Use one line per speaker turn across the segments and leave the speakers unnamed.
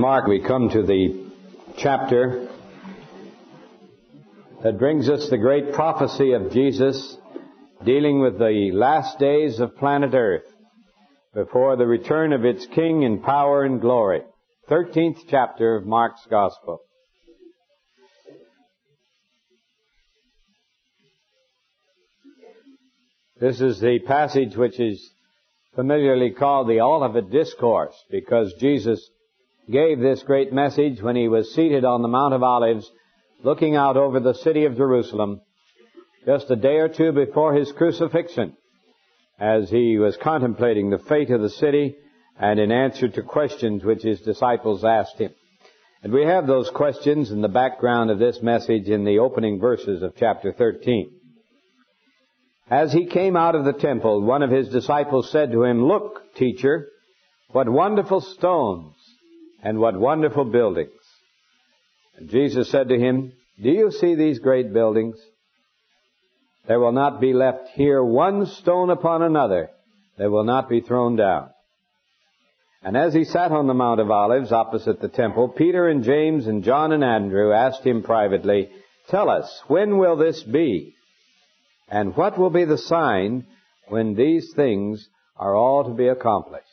Mark, we come to the chapter that brings us the great prophecy of Jesus dealing with the last days of planet Earth before the return of its King in power and glory. 13th chapter of Mark's Gospel. This is the passage which is familiarly called the Olivet Discourse, because Jesus gave this great message when he was seated on the Mount of Olives, looking out over the city of Jerusalem, just a day or two before his crucifixion, as he was contemplating the fate of the city and in answer to questions which his disciples asked him. And we have those questions in the background of this message in the opening verses of chapter 13. As he came out of the temple, one of his disciples said to him, "Look, teacher, what wonderful stones and what wonderful buildings." And Jesus said to him, "Do you see these great buildings? There will not be left here one stone upon another that will not be thrown down." And as he sat on the Mount of Olives opposite the temple, Peter and James and John and Andrew asked him privately, "Tell us, when will this be? And what will be the sign when these things are all to be accomplished?"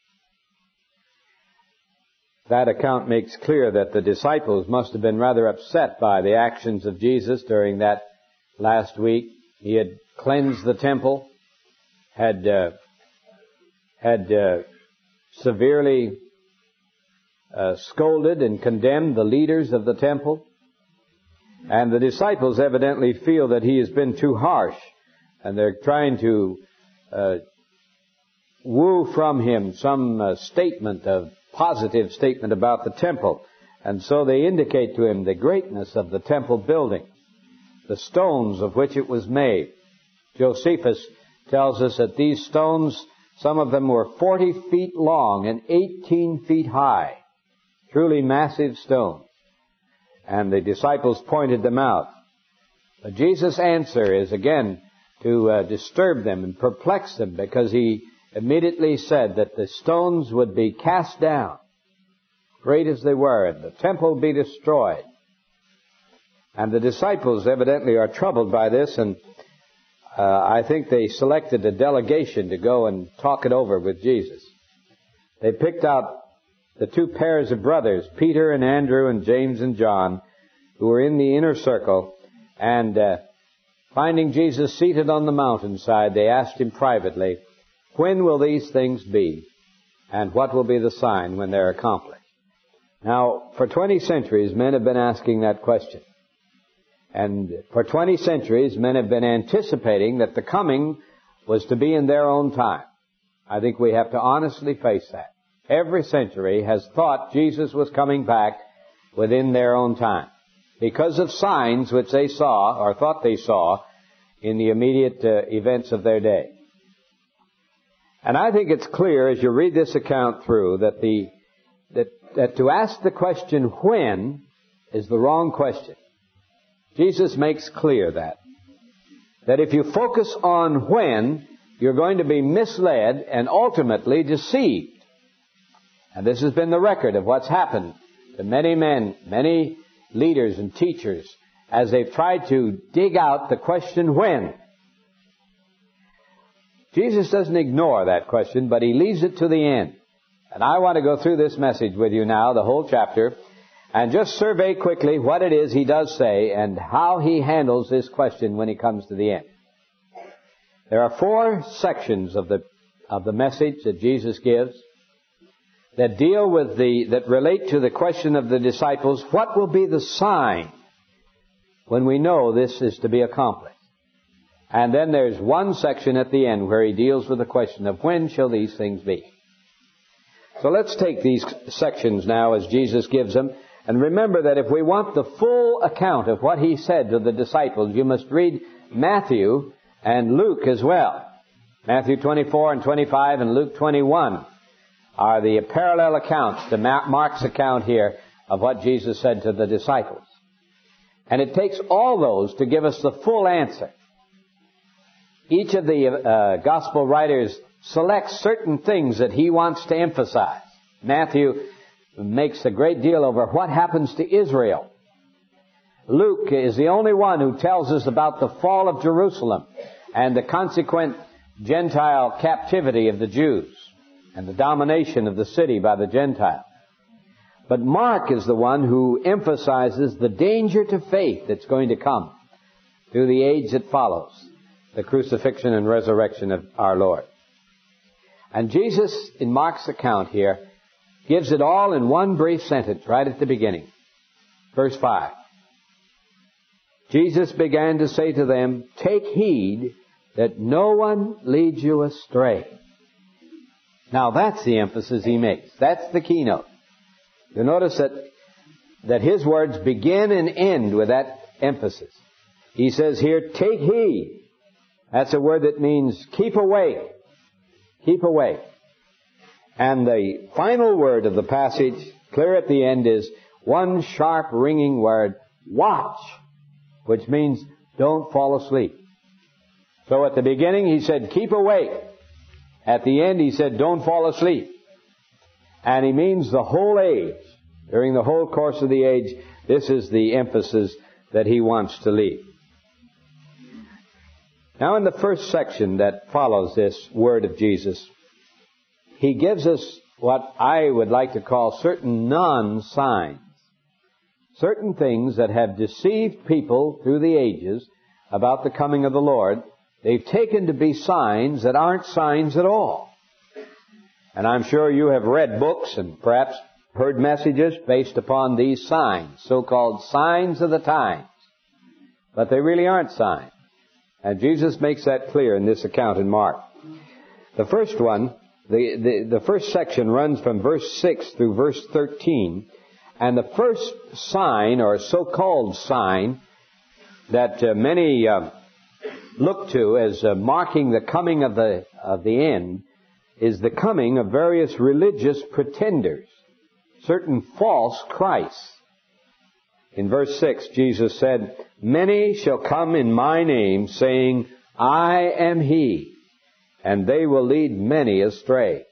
That account makes clear that the disciples must have been rather upset by the actions of Jesus during that last week. He had cleansed the temple, had severely scolded and condemned the leaders of the temple. And the disciples evidently feel that he has been too harsh, and they're trying to woo from him some positive statement about the temple. And so they indicate to him the greatness of the temple building, the stones of which it was made. Josephus tells us that these stones, some of them were 40 feet long and 18 feet high. Truly massive stones. And the disciples pointed them out. But Jesus' answer is again to disturb them and perplex them, because he immediately said that the stones would be cast down, great as they were, and the temple be destroyed. And the disciples evidently are troubled by this, and I think they selected a delegation to go and talk it over with Jesus. They picked out the two pairs of brothers, Peter and Andrew and James and John, who were in the inner circle, and finding Jesus seated on the mountainside, they asked him privately, "When will these things be, and what will be the sign when they're accomplished?" Now, for 20 centuries, men have been asking that question. And for 20 centuries, men have been anticipating that the coming was to be in their own time. I think we have to honestly face that. Every century has thought Jesus was coming back within their own time, because of signs which they saw, or thought they saw, in the immediate events of their day. And I think it's clear as you read this account through that that to ask the question when is the wrong question. Jesus makes clear that if you focus on when, you're going to be misled and ultimately deceived. And this has been the record of what's happened to many men, many leaders and teachers, as they've tried to dig out the question when. Jesus doesn't ignore that question, but he leaves it to the end. And I want to go through this message with you now, the whole chapter, and just survey quickly what it is he does say and how he handles this question when he comes to the end. There are 4 sections of the message that Jesus gives that deal with that relate to the question of the disciples, what will be the sign when we know this is to be accomplished? And then there's one section at the end where he deals with the question of when shall these things be. So let's take these sections now as Jesus gives them. And remember that if we want the full account of what he said to the disciples, you must read Matthew and Luke as well. Matthew 24 and 25 and Luke 21 are the parallel accounts to Mark's account here of what Jesus said to the disciples. And it takes all those to give us the full answer. Each of the gospel writers selects certain things that he wants to emphasize. Matthew makes a great deal over what happens to Israel. Luke is the only one who tells us about the fall of Jerusalem and the consequent Gentile captivity of the Jews and the domination of the city by the Gentiles. But Mark is the one who emphasizes the danger to faith that's going to come through the age that follows the crucifixion and resurrection of our Lord. And Jesus, in Mark's account here, gives it all in one brief sentence right at the beginning. Verse 5. Jesus began to say to them, "Take heed that no one leads you astray." Now that's the emphasis he makes. That's the keynote. You'll notice that his words begin and end with that emphasis. He says here, take heed. That's a word that means keep awake. Keep awake. And the final word of the passage, clear at the end, is one sharp ringing word, watch, which means don't fall asleep. So at the beginning he said, keep awake. At the end he said, don't fall asleep. And he means the whole age. During the whole course of the age, this is the emphasis that he wants to leave. Now in the first section that follows this word of Jesus, he gives us what I would like to call certain non-signs. Certain things that have deceived people through the ages about the coming of the Lord, they've taken to be signs that aren't signs at all. And I'm sure you have read books and perhaps heard messages based upon these signs, so-called signs of the times. But they really aren't signs. And Jesus makes that clear in this account in Mark. The first one, the first section runs from verse 6 through verse 13. And the first sign, or so-called sign, that many look to as marking the coming of the end, is the coming of various religious pretenders, certain false Christs. In verse 6, Jesus said, "Many shall come in my name, saying, I am he, and they will lead many astray."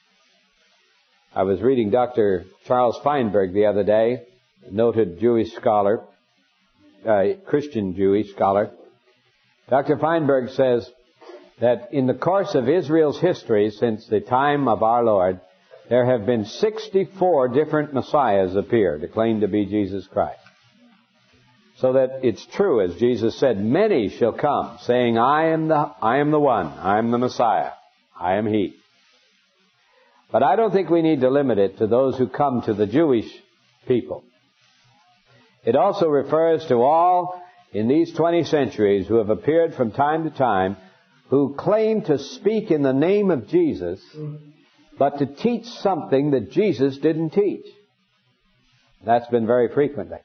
I was reading Dr. Charles Feinberg the other day, a noted Jewish scholar, Christian Jewish scholar. Dr. Feinberg says that in the course of Israel's history since the time of our Lord, there have been 64 different Messiahs appear to claim to be Jesus Christ. So that it's true, as Jesus said, many shall come, saying, I am the one, I am the Messiah, I am he. But I don't think we need to limit it to those who come to the Jewish people. It also refers to all in these 20 centuries who have appeared from time to time, who claim to speak in the name of Jesus, but to teach something that Jesus didn't teach. That's been very frequently.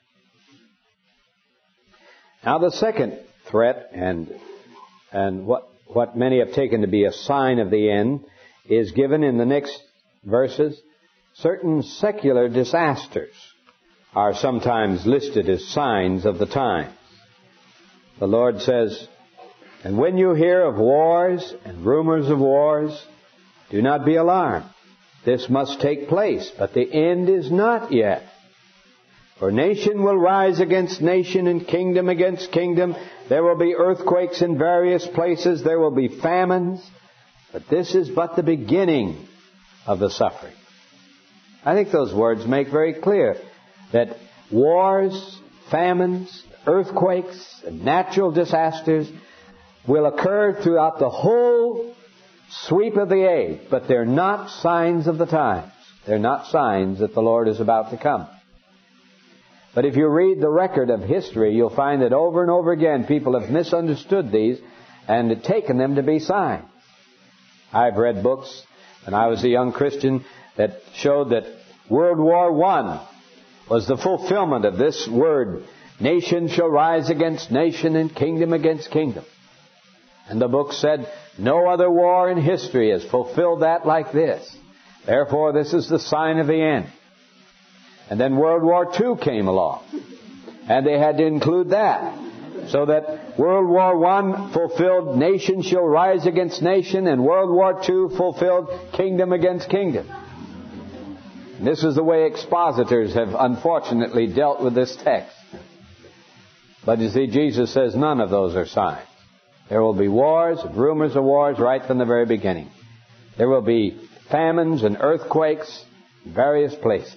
Now the second threat, and what many have taken to be a sign of the end, is given in the next verses. Certain secular disasters are sometimes listed as signs of the times. The Lord says, "And when you hear of wars and rumors of wars, do not be alarmed. This must take place, but the end is not yet. For nation will rise against nation and kingdom against kingdom. There will be earthquakes in various places. There will be famines. But this is but the beginning of the suffering." I think those words make very clear that wars, famines, earthquakes, and natural disasters will occur throughout the whole sweep of the age, but they're not signs of the times. They're not signs that the Lord is about to come. But if you read the record of history, you'll find that over and over again people have misunderstood these and taken them to be signs. I've read books when I was a young Christian that showed that World War I was the fulfillment of this word, nation shall rise against nation and kingdom against kingdom. And the book said, no other war in history has fulfilled that like this. Therefore, this is the sign of the end. And then World War II came along. And they had to include that. So that World War I fulfilled nation shall rise against nation, and World War II fulfilled kingdom against kingdom. This is the way expositors have unfortunately dealt with this text. But you see, Jesus says none of those are signs. There will be wars, rumors of wars right from the very beginning. There will be famines and earthquakes in various places.